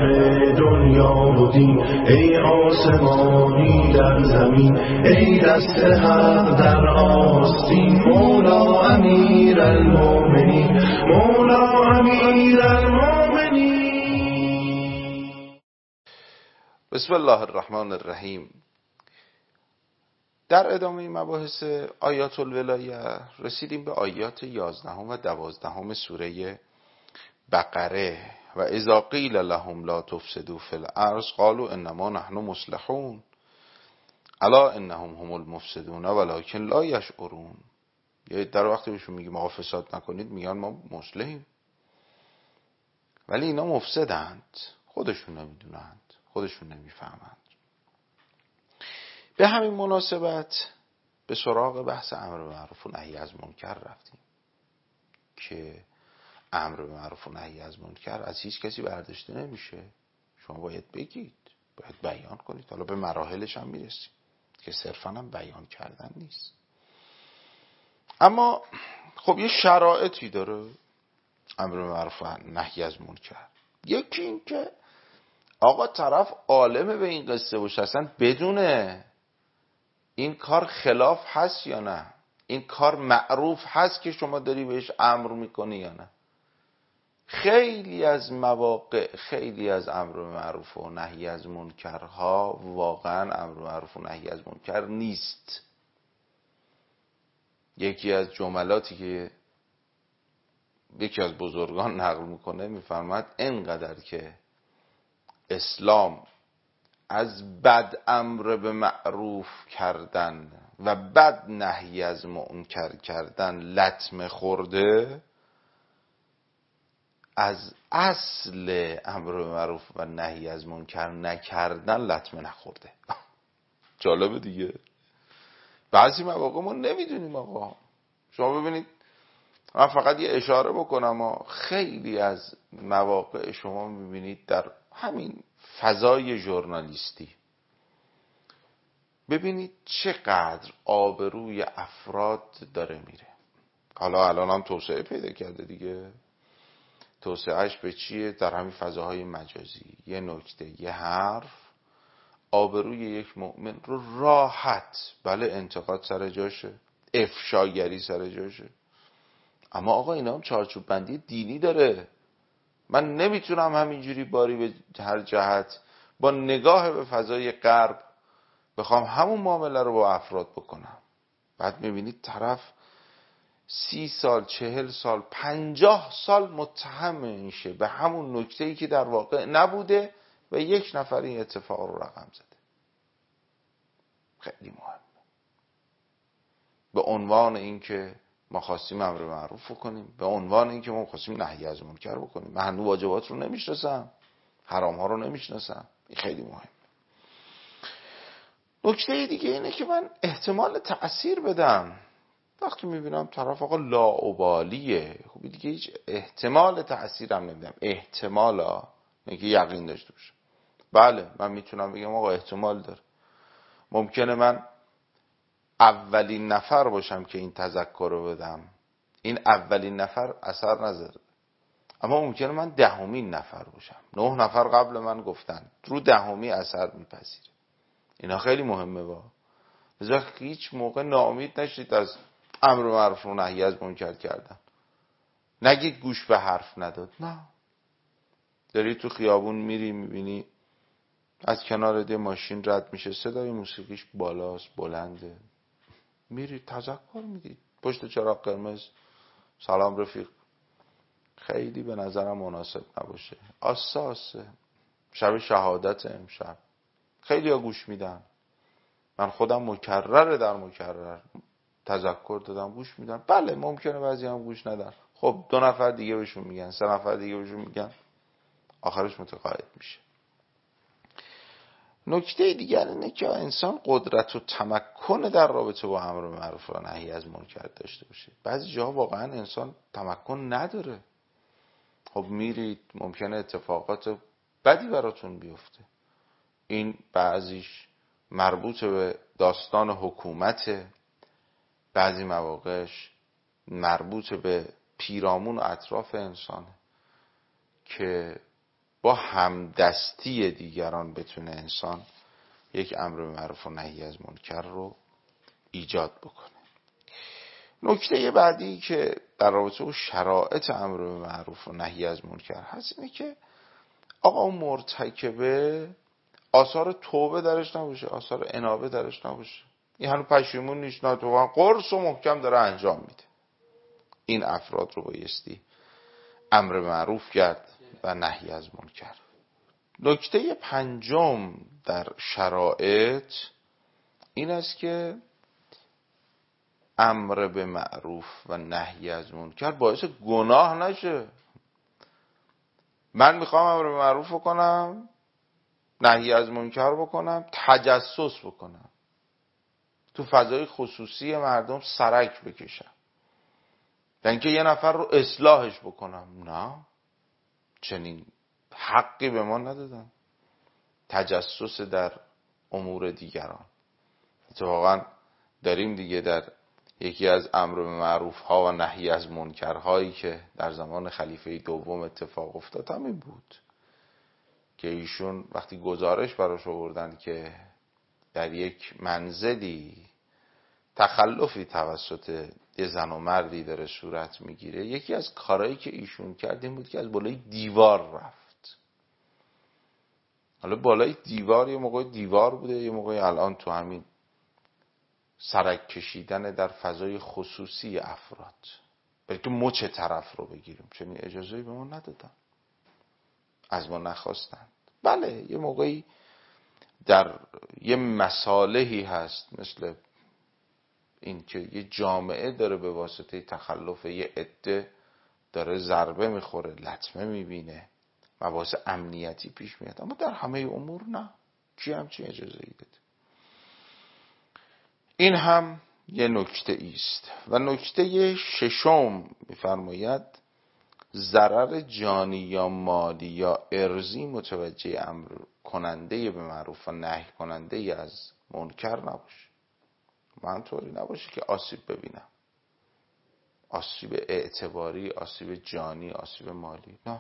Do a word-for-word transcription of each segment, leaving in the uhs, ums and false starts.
دنیا و دین، ای آسمانی در زمین، ای دست حق در آستین، مولا امیر المؤمنین، مولا امیر المؤمنین. بسم الله الرحمن الرحیم. در ادامه مباحث آیات الولایه رسیدیم به آیات یازدهم و دوازدهم سوره بقره. و اذا قیل لهم لا تفسدوا فی الارض قالوا انما نحن مصلحون الا انهم هم المفسدون ولکن لا یشعرون. یعنی در وقتی بهشون میگیم آقا فساد نکنید میگن ما مصلحیم، ولی اینا مفسدند، خودشون نمیدونند، خودشون نمیفهمند. به همین مناسبت به سراغ بحث امر به معروف و نهی از منکر رفتیم که امر به معروف و نهی از منکر از هیچ کسی برداشته نمیشه. شما باید بگید، باید بیان کنید. حالا به مراحلش هم میرسیم که صرفا هم بیان کردن نیست. اما خب یه شرایطی داره امر به معروف و نهی از منکر. یکی این که آقا طرف عالمه به این قصه باشه، اصلا بدونه این کار خلاف هست یا نه، این کار معروف هست که شما داری بهش امر میکنی یا نه. خیلی از مواقع خیلی از امر به معروف و نهی از منکرها واقعا امر به معروف و نهی از منکر نیست. یکی از جملاتی که یکی از بزرگان نقل میکنه میفرماد اینقدر که اسلام از بد امر به معروف کردن و بد نهی از منکر کردن لطمه خورده، از اصل امر به معروف و نهی از منکر نکردن لطمه نخورده. جالبه دیگه. بعضی مواقع ما نمیدونیم آقا. شما ببینید، من فقط یه اشاره بکنم، آقا خیلی از مواقع شما میبینید در همین فضای ژورنالیستی، ببینید چقدر آبروی افراد داره میره. حالا الان هم توسعه پیدا کرده دیگه. توسعهش به چیه؟ در همین فضاهای مجازی. یه نکته، یه حرف آبروی یک مؤمن رو راحت، بله انتقاد سر جاشه، افشاگری سر جاشه، اما آقا اینا هم چارچوب بندی دینی داره. من نمیتونم همینجوری باری به هر جهت با نگاه به فضای غرب بخوام همون معامله رو با افراد بکنم. بعد میبینید طرف سی سال، چهل سال، پنجاه سال متهم میشه به همون نکته‌ای که در واقع نبوده و یک نفر این اتفاق رو رقم زده. خیلی مهمه. به عنوان اینکه ما خواستیم امر به معروف بکنیم، به عنوان اینکه ما خواستیم نهی از منکر بکنیم. من هنوز واجبات رو نمیشناسم، حرام ها رو نمیشناسم. این خیلی مهم. نکته دیگه اینه که من احتمال تأثیر بدم. وقتی میبینم طرف آقا لاابالیه، خب دیگه هیچ احتمال تأثیرم نمیدم. احتمالا اینکه یقین داشته باشه. بله من میتونم بگم آقا احتمال داره، ممکنه من اولین نفر باشم که این تذکر رو بدم، این اولین نفر اثر نذاره، اما ممکنه من دهمین نفر باشم، نه نفر قبل من گفتن، رو دهمی اثر میپذیره. اینا خیلی مهمه. با لذا هیچ موقع ناامید نشید از امر معروف و نهی از منکر کردن. نگید گوش به حرف نداد. نه، داری تو خیابون میری میبینی از کنار دی ماشین رد میشه، صدای موسیقیش بالاست، بلنده، میری تذکر میدی پشت چراغ قرمز، سلام رفیق. خیلی به نظرم مناسب نباشه. اساسه شب شهادت امشب خیلی ها گوش میدن. من خودم مکرر در مکرر تذکر دادم، گوش میدن. بله ممکنه بعضی هم گوش ندن. خب دو نفر دیگه بهشون میگن، سه نفر دیگه بهشون میگن، آخرش متقاعد میشه. نکته دیگر اینه که انسان قدرت و تمکن در رابطه با امر معروف و نهی از منکر داشته باشه. بعضی جاها واقعا انسان تمکن نداره. خب میرید ممکنه اتفاقات بدی براتون بیفته. این بعضیش مربوط به داستان حکومت، بعضی مواقعش مربوط به پیرامون و اطراف انسانه که با همدستی دیگران بتونه انسان یک امر به معروف و نهی از منکر رو ایجاد بکنه. نکته بعدی که در رابطه با شرایط امر به معروف و نهی از منکر هست اینه که آقا اون مرتکبه آثار توبه درش نباشه، آثار انابه درش نباشه، این هنوز پشیمون نیست، نه تو قرص و محکم داره انجام میده. این افراد رو بایستی امر به معروف کرد و نهی از منکر. نکته پنجم در شرایط این است که امر به معروف و نهی از منکر باعث گناه نشه. من میخوام امر به معروف بکنم، نهی از منکر بکنم، تجسس بکنم، تو فضای خصوصی مردم سرک بکشم، اینکه یه نفر رو اصلاحش بکنم. نه، چنین حقی به ما ندادن. تجسس در امور دیگران. اتفاقا داریم دیگه در یکی از امر به معروف ها و نهی از منکر هایی که در زمان خلیفه دوم اتفاق افتاد همین بود که ایشون وقتی گزارش براش آوردن که در یک منزلی تخلفی توسط یه زن و مردی داره صورت میگیره، یکی از کارهایی که ایشون کرد این بود که از بالای دیوار رفت. حالا بالای دیوار یه موقع دیوار بوده، یه موقع الان تو همین سرک کشیدن در فضای خصوصی افراد، بلکه مچ طرف رو بگیریم، چنین اجازه‌ای به ما ندادن، از ما نخواستند. بله یه موقعی در یه مصالحی هست، مثل این که یه جامعه داره به واسطه تخلف یه عده داره ضربه میخوره، لطمه میبینه، مباحث امنیتی پیش میاد، اما در همه امور نه. کی همچین اجازه‌ای داده؟ این هم یه نکته ایست. و نکته ششم میفرماید ضرر جانی یا مالی یا ارزی متوجه امر کننده به معروف و نهی کننده از منکر نباشه. من طوری نباشه که آسیب ببینم، آسیب اعتباری، آسیب جانی، آسیب مالی، نه.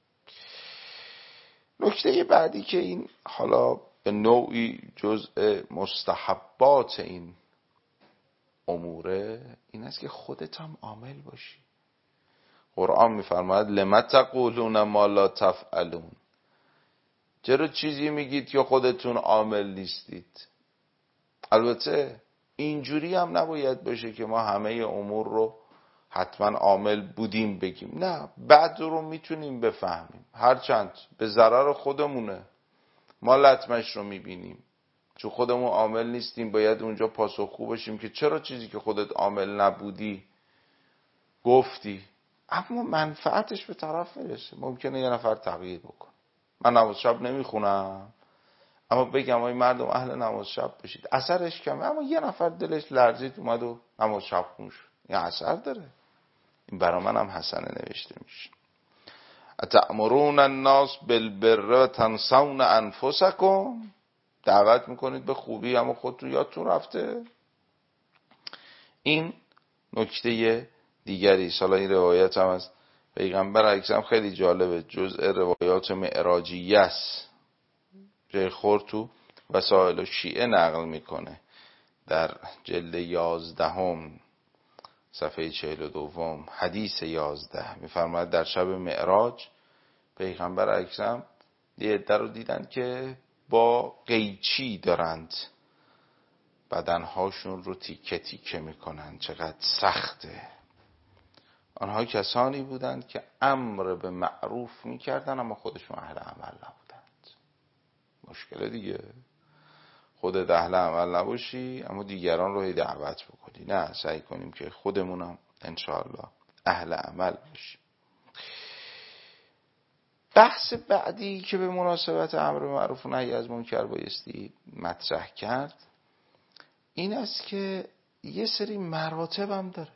نکته بعدی که این حالا به نوعی جزء مستحبات این اموره این است که خودت هم عامل باشی. قرآن میفرماید لم تقولون ما لا تفعلون، چرا چیزی میگید که خودتون عامل نیستید. البته اینجوری هم نباید باشه که ما همه امور رو حتما عامل بودیم بگیم، نه، بعد رو میتونیم بفهمیم، هرچند به ضرر خودمونه. ما لطمش رو میبینیم، چون خودمون عامل نیستیم باید اونجا پاسخگو باشیم که چرا چیزی که خودت عامل نبودی گفتی، اما منفعتش به طرف میرسه. ممکنه یه نفر تغییر بکنه. من نماز شب نمیخونم اما بگم آی مردم اهل نماز شب بشید، اثرش کمه، اما یه نفر دلش لرزید اومد و نماز شب خون شد، این اثر داره. این برا من هم حسنه نوشته میشه. اتأمرون الناس بالبر و تنسون انفسکم، دعوت میکنید به خوبی اما خودتون یادتون رفته. این نکته دیگری. حالا این روایت هم از پیغمبر اکرم خیلی جالبه، جزء روایات معراجیه است. جای خورد تو وسائل شیعه نقل میکنه در جلد یازدهم صفحه چهل و دوم حدیث یازده میفرماید در شب معراج پیغمبر اکرم یه عده رو دیدن که با قیچی دارند بدنهاشون رو تیکه تیکه میکنن، چقدر سخته. آنها کسانی بودند که امر به معروف میکردن اما خودشون اهل عمل نبودند. مشکل دیگه، خودت اهل عمل نباشی اما دیگران رو دعوت بکنی. نه، سعی کنیم که خودمونم انشاءالله اهل عمل باشیم. بحث بعدی که به مناسبت امر به معروف و نهی از منکر بایستی مطرح کرد این است که یه سری مراتب هم داره.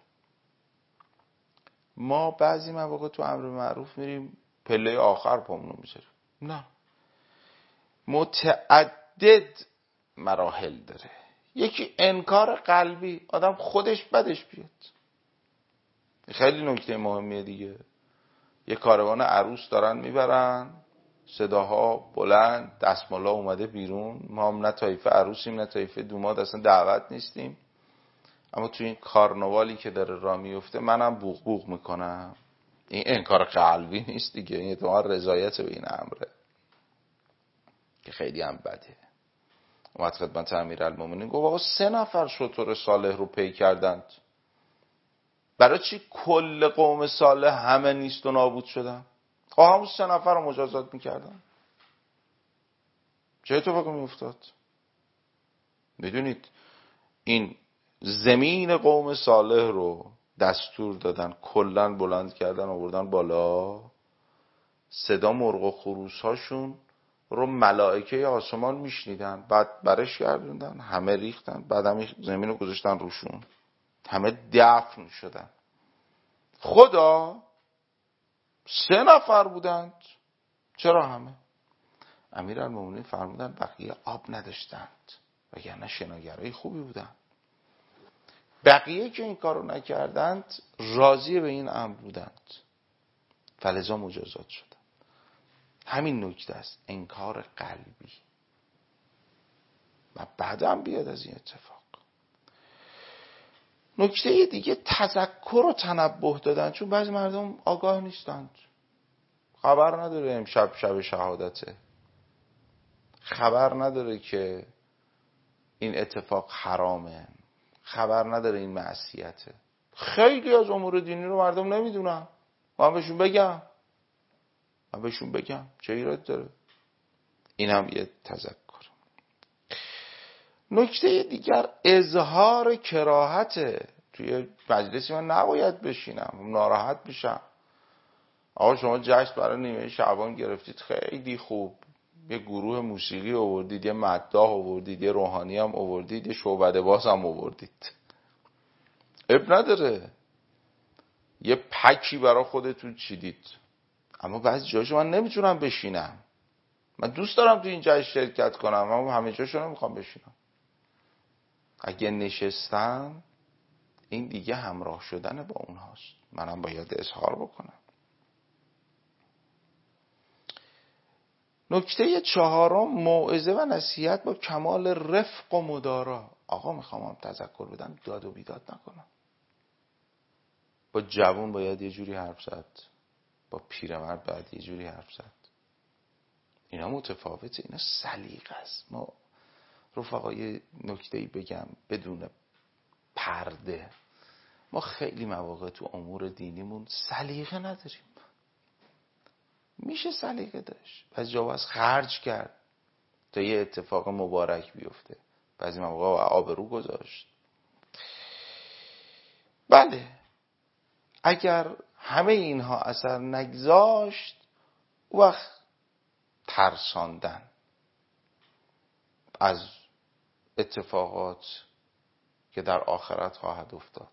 ما بعضی مواقع تو امر به معروف میریم پله آخر پامونو میذاریم، نه، متعدد مراحل داره. یکی انکار قلبی، آدم خودش بدش بیاد، خیلی نکته مهمیه دیگه. یه کاروان عروس دارن میبرن صداها بلند، دستمالا اومده بیرون، ما هم نه طایفه عروسیم نه طایفه دوماد، اصلا دعوت نیستیم، اما تو این کارناوالی که داره راه میفته منم بوق بوق میکنم. این انکار قلبی نیست دیگه، این اعتماد رضایت به این امره که خیلی هم بده. اومد خدمت امیرالمومنین گفت آقا سه نفر شتر صالح رو پی کردند، برای چی کل قوم صالح همه نیست و نابود شدن؟ آقا همون سه نفر رو مجازات میکردن. چه اتفاقی میافتاد؟ میدونید این زمین قوم صالح رو دستور دادن کلن بلند کردن آوردن بالا، صدا مرغ و خروس هاشون رو ملائکه آسمان میشنیدن، بعد برش گردوندن، همه ریختن، بعد همه زمین رو گذاشتن روشون، همه دفن شدن. خدا سه نفر بودند، چرا همه؟ امیرالمومنین فرمودن بقیه آب نداشتند وگرنه شناگرای خوبی بودند. بقیه که این کارو نکردند راضی به این امر بودند، فلذا مجازات شدند. همین نکته است، انکار قلبی. و بعدم بیاد از این اتفاق. نکته دیگه تذکر و تنبه دادن، چون بعضی مردم آگاه نیستند، خبر نداره امشب شب شهادته، خبر نداره که این اتفاق حرامه، خبر نداره این معصیته. خیلی از امور دینی رو مردم نمیدونن، من بهشون بگم من بهشون بگم چه ایراد داره؟ این هم یه تذکر. نکته دیگر اظهار کراهته. توی مجلسی من نباید بشینم، ناراحت میشم. آقا شما جشن برای نیمه شعبان گرفتید، خیلی خوب، یه گروه موسیقی آوردید، یه مداح آوردید، یه روحانی هم آوردید، یه شعبده باز هم آوردید، اب نداره، یه پکی برای خودتون چیدید. اما بعضی جاشو من نمیتونم بشینم، من دوست دارم تو این جشن شرکت کنم اما همه جاشو نمیخوام بشینم. اگه نشستم این دیگه همراه شدن با اونهاست، منم باید اظهار بکنم. نکته چهارم موعظه و نصیحت با کمال رفق و مدارا. آقا میخوام هم تذکر بدم، داد و بیداد نکنم. با جوان باید یه جوری حرف زد، با پیرمرد باید یه جوری حرف زد. اینا متفاوته، اینا سلیقه است. ما رفقا یه نکته‌ای بگم بدون پرده، ما خیلی مواقع تو امور دینیمون سلیقه نداریم. میشه سلیقه داشت، بعضی جا باز خرج کرد تا یه اتفاق مبارک بیفته، بعضی مواقع آبرو گذاشت. بله، اگر همه اینها اثر نگذاشت، وقت ترساندن از اتفاقات که در آخرت خواهد افتاد،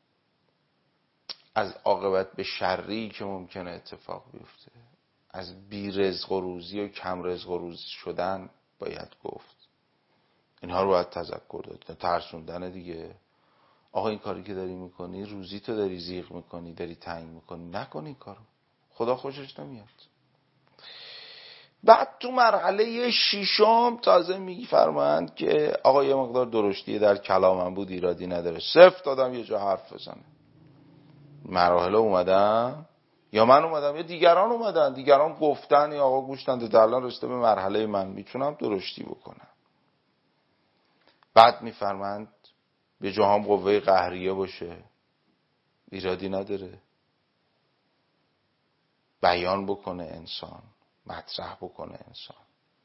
از عاقبت به شری که ممکنه اتفاق بیفته، از بی رزق و روزی و کم رزق و روز شدن باید گفت. اینها رو باید تذکر داد. ترسوندن دیگه. آقا این کاری که داری میکنی، روزی تو داری زیغ میکنی، داری تنگ میکنی، نکن این کارو، خدا خوشش نمیاد. بعد تو مرحله ششم تازه میگی فرمایند که آقا یه مقدار درشتی در کلامم بود، ایرادی نداره، صفر دادم یه جا حرف بزنه. مراحل اومدن یا من اومدم یا دیگران اومدن، دیگران گفتن یا آقا گوش نده، الان رسیده به مرحله من میتونم درشتی بکنم. بعد میفرمند به جاهم قوه قهریه باشه، ایرادی نداره، بیان بکنه انسان، مطرح بکنه انسان.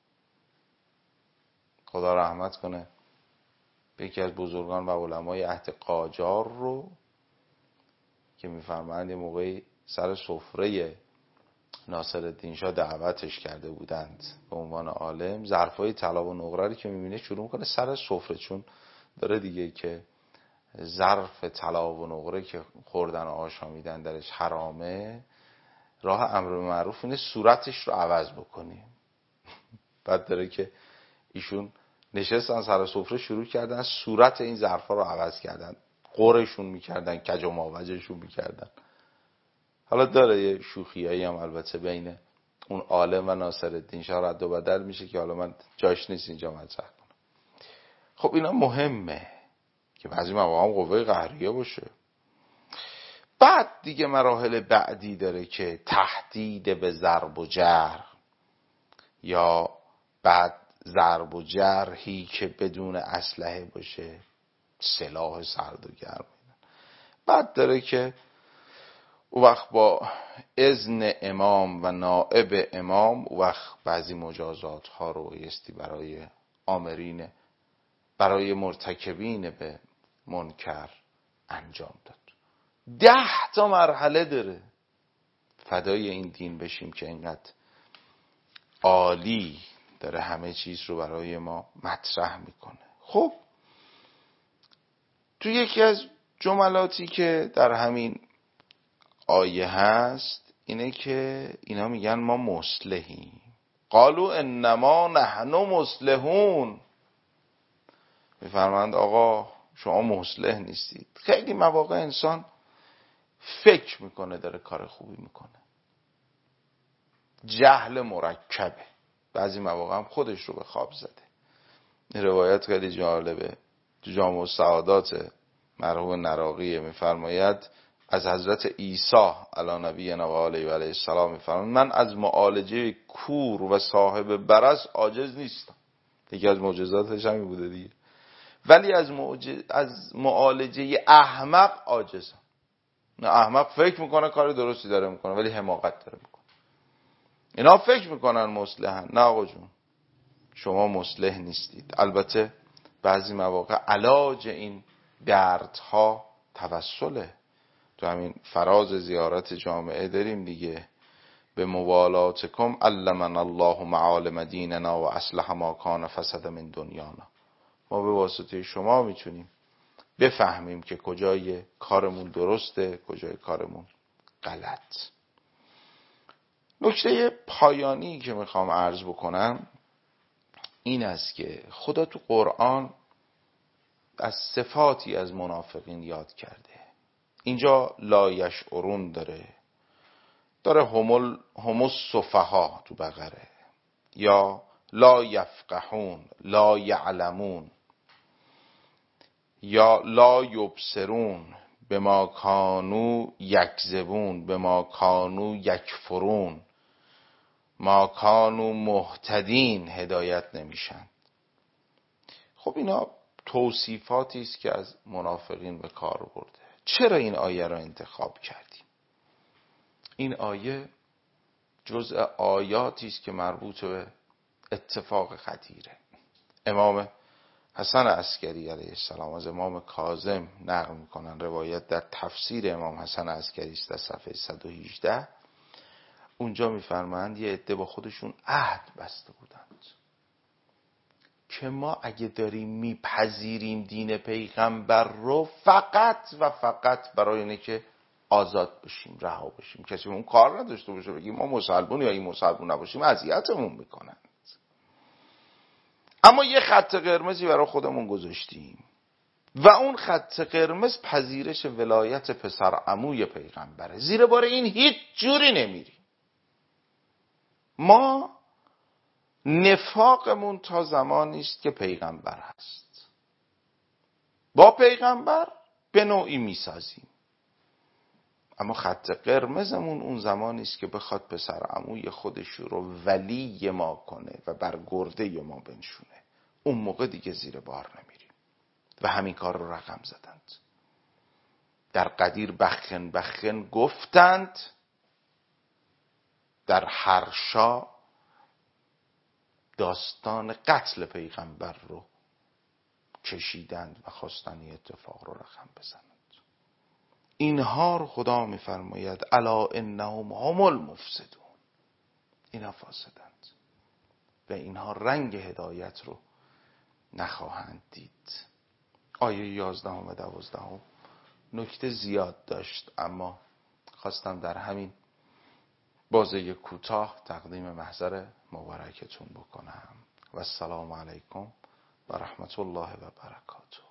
خدا رحمت کنه به یکی از بزرگان و علمای عهد قاجار رو که میفرمایند یه موقعی سر سفره ناصرالدین شاه دعوتش کرده بودند به عنوان عالم، ظرفای طلا و نقره رو که میبینه شروع میکنه سر سفره، چون داره دیگه که ظرف طلا و نقره که خوردن و آشامیدن درش حرامه، راه امر به معروف اینه صورتش رو عوض بکنیم. بعد داره که ایشون نشستن سر سفره شروع کردن صورت این ظرفا رو عوض کردن، قرشون میکردن، کج و ماوجشون میکردن. حالا داره یه شوخیایی هم البته بین اون عالم و ناصرالدین شاه رد و بدل میشه که حالا من جاش نیست اینجا مطرح کنم. خب اینا مهمه که بعضی مواقع هم قوه قهریه باشه. بعد دیگه مراحل بعدی داره که تهدید به ضرب و جرح، یا بعد ضرب و جرحی که بدون اسلحه باشه، سلاح سرد و گرم. بعد داره که او وقت با اذن امام و نائب امام او وقت بعضی مجازات ها رو بایستی برای آمرین، برای مرتکبین به منکر انجام داد. ده تا مرحله داره. فدای این دین بشیم که اینقدر عالی داره همه چیز رو برای ما مطرح میکنه. خب تو یکی از جملاتی که در همین آیه هست اینه که اینا میگن ما مصلحیم. قالوا انما نحن مصلحون. میفرمایند آقا شما مصلح نیستید. خیلی مواقع انسان فکر میکنه داره کار خوبی میکنه، جهل مرکبه، بعضی مواقع هم خودش رو به خواب زده. این روایت خیلی جالبه. تو جامع السعادات مرحوم نراقی میفرماید از حضرت عیسی علی نبینا و آله و علیه السلام میفرماید من از معالجه کور و صاحب برص عاجز نیستم. یکی از معجزاتش همین بوده دیگه. ولی از معجز... از معالجه احمق عاجزم. نه احمق فکر میکنه کار درستی داره میکنه ولی حماقت داره میکنه. اینا فکر میکنن مصلحن. نه آقا جون شما مصلح نیستید. البته بعضی مواقع علاج این دردها توسله. تو همین فراز زیارت جامعه داریم دیگه، به موالاتکم علمن الله معالم دیننا و اصلح ما کان فسد من دنیانا. ما به واسطه شما میتونیم بفهمیم که کجای کارمون درسته کجای کارمون غلط. نکته پایانی که میخوام عرض بکنم این است که خدا تو قرآن از صفاتی از منافقین یاد کرده. اینجا لا یشعرون داره، داره همل همس صفها تو بقره، یا لا یفقهون، لا یعلمون، یا لا یبصرون، به ما کانو یکذبون، به ما کانو یکفرون، ما کانو مهتدین، هدایت نمیشن. خب اینا توصیفاتی است که از منافقین به کار برده. چرا این آیه را انتخاب کردیم؟ این آیه جزء آیاتی است که مربوط به اتفاق خطیره. امام حسن عسکری علیه السلام از امام کاظم نقل میکنن، روایت در تفسیر امام حسن عسکری است در صفحه صد و هجده. اونجا میفرمایند یه عده با خودشون عهد بسته بودند که ما اگه داریم میپذیریم دین پیغمبر رو فقط و فقط برای اینه که آزاد بشیم، رها بشیم، کسی اون کار نداشته باشه بگیم ما مسلمون یا این مسلمون نباشیم اذیتمون میکنن. اما یه خط قرمزی برای خودمون گذاشتیم و اون خط قرمز پذیرش ولایت پسر عموی پیغمبره. زیر بار این هیچ جوری نمیریم. ما نفاقمون تا زمانی است که پیغمبر هست، با پیغمبر به نوعی میسازیم، اما خط قرمزمون اون زمانی است که بخواد پسر عموی خودش رو ولی ما کنه و بر گرده ما بنشونه. اون موقع دیگه زیر بار نمیریم و همین کار رو رقم زدند. در قدیر بخن بخن گفتند، در هرشا داستان قتل پیغمبر رو کشیدند و خواستن این اتفاق رو رقم بزنند. اینها رو خدا میفرماید الا انهم هم المفسدون، اینا فاسدند و اینها رنگ هدایت رو نخواهند دید. آیه یازدهم و دوازدهم نکته زیاد داشت اما خواستم در همین بازه کوتاه تقدیم محضر مبارکتون بکنم و السلام علیکم و رحمت الله و برکاته.